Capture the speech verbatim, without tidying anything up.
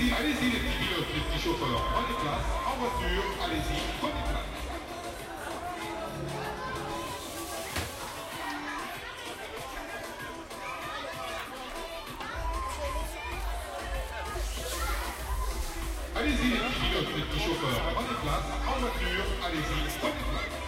Allez-y, allez-y les petits pilotes, les petits chauffeurs, prenez place, en voiture, allez-y, prenez place. Allez-y les petits pilotes, les petits chauffeurs, prenez place, en voiture, allez-y, prenez place.